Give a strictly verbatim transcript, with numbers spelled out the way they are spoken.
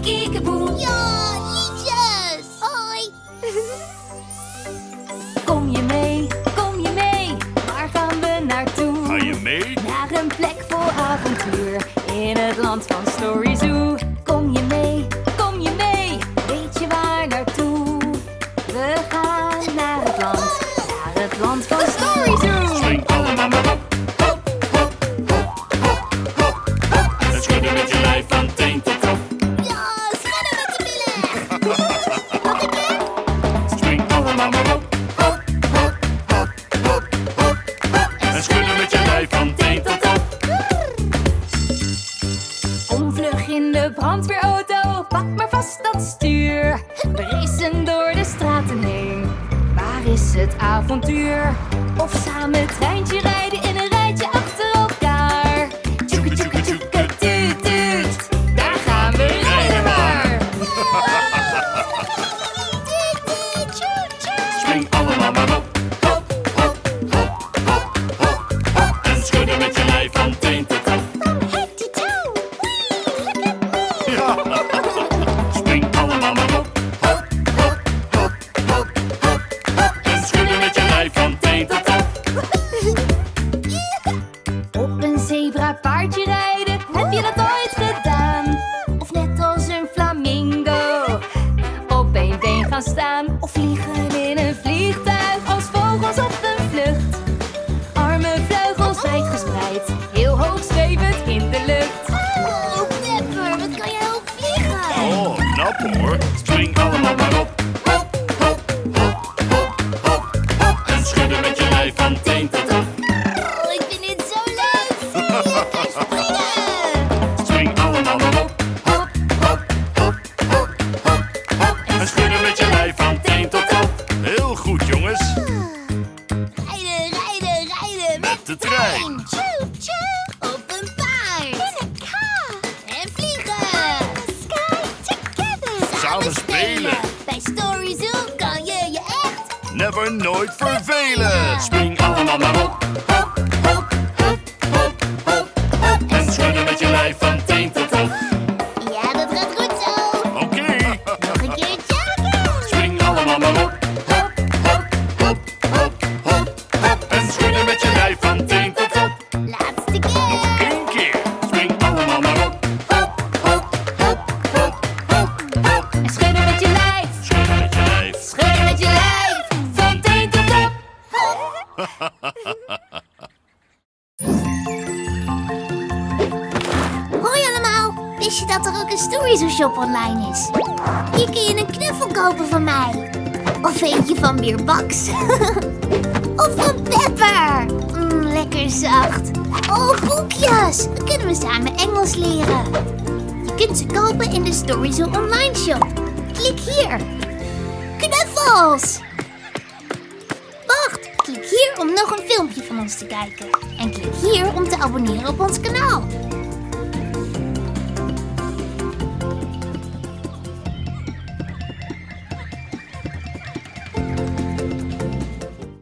Kiekeboe. Ja, liedjes! Hoi! Kom je mee, kom je mee, waar gaan we naartoe? Ga je mee? Naar een plek vol avontuur, in het land van Story Zoo. Kom je mee, kom je mee, weet je waar naartoe? We gaan naar het land, naar het land van Story Zoo. Swing allemaal maar op, hop, hop, hop, hop, hop, hop. En schudden met je lijf van teen tot top. Ja, schudden met de billen! Nog een keer? Swing allemaal maar op, hop, hop, hop, hop, hop, hop. En schudden met je lijf van teen tot top. Kom vlug in de brandweerauto, pak maar vast dat stuur. We racen door de straten heen, waar is het avontuur? Of samen het treintje rijden in een rijtje achter elkaar. Tjoeke tjoeke tjoeke toet toet, daar gaan we rijden maar. Swing allemaal maar op, hop, hop, hop, hop, hop, hop. En schudden met je lijf van teen tot top. Spring allemaal maar op, hop, hop, hop, hop, hop, hop. En schudden met je lijf van teen tot top. Op een zebrapaardje rijden, heb je dat ooit gedaan? Of net als een flamingo, op één been gaan staan. Of vliegen in een vliegtuig, als vogels op een vlucht. Armen, vleugels wijd gespreid, heel hoog zwevend in de lucht. Oh, Pepper, wat kan je ook vliegen? Oh, knap hoor. Spring allemaal maar op, hop, hop, hop, hop, hop, hop. En schudden met je lijf van teen tot top. Oh, ik vind dit zo leuk! Zie je, kan springen! Spring allemaal maar op, hop, hop, hop, hop, hop, hop. En schudden met je lijf van teen tot top. Heel goed jongens. Rijden, rijden, rijden Met de trein. Tjoe, tjoe, op een paard. In een car. En vliegen. Sky together. Samen spelen. Bij Story Zoo kan je je echt... Never nooit vervelen. Spring allemaal maar op, hop, hop, hop, hop, hop, hop. En schudden met je lijf van teen tot top. Ja, dat gaat goed zo. Oké. Nog een keertje. Spring allemaal maar op, hop, hop, hop, hop, hop, hop. En schudden met je lijf van teen tot top. Laatste keer. Eén keer. Spring allemaal maar op, hop, hop, hop, hop, hop, hop. En schudden met je lijf, Schudden met je lijf. schudden met je lijf, van teen tot top. Hoi allemaal. Wist je dat er ook een Story Zoo shop online is? Hier kun je een knuffel kopen van mij. Of eentje van Bierbox. Of van Pepper. Mm, lekker zacht. Oh, boekjes. Dan kunnen we samen Engels leren. Je kunt ze kopen in de Story Zoo online shop. Klik hier. Knuffels. Wacht, klik hier om nog een filmpje van ons te kijken. En klik hier om te abonneren op ons kanaal.